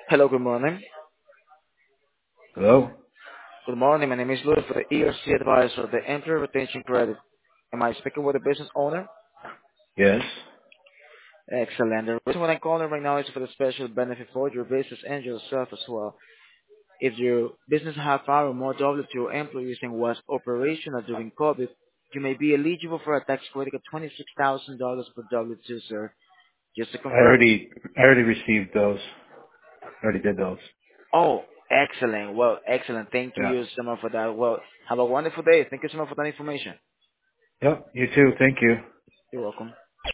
Hello, good morning. Hello? Good morning. My name is Louis for the ERC advisor of the Employee Retention Credit. Am I speaking with the business owner? Yes. Excellent. The reason why I'm calling right now is for the special benefit for your business and yourself as well. If your business have 5 or more W2 employees and was operational during COVID, you may be eligible for a tax credit of $26,000 per W2, sir. Just to I confirm. already I already received those. I already did those. Oh, excellent. Well, excellent. Thank Yeah. you so much for that. Well, have a wonderful day. Thank you so much for that information. Yep. You too. Thank you. You're welcome.